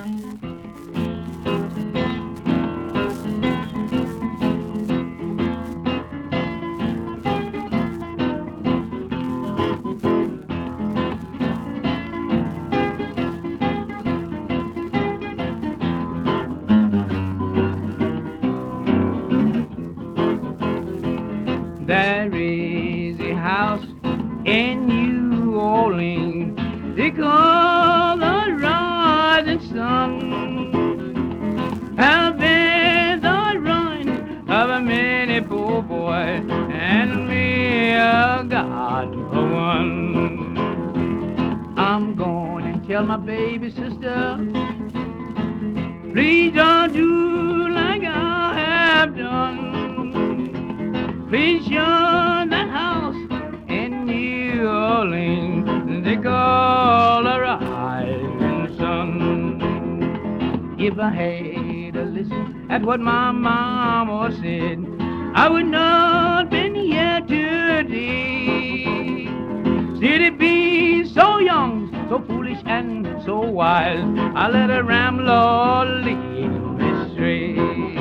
There is a house in New Orleans they call the rising sun. Have been the ruin of a many poor boy and me a God for one. I'm going and tell my baby sister, please don't do like I have done. Please shun that house in New Orleans they call the rising sun. If I had to listen at what my mama said, I would not been here today. Still it be so young, so foolish and so wild, I let her ramble or lead me astray.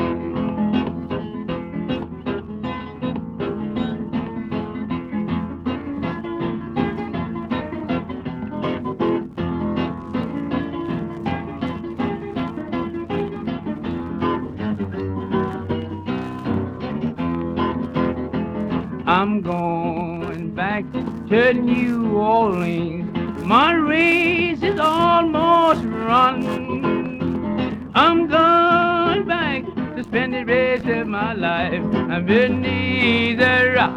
I'm going back to New Orleans. My race is almost run. I'm going back to spend the rest of my life beneath the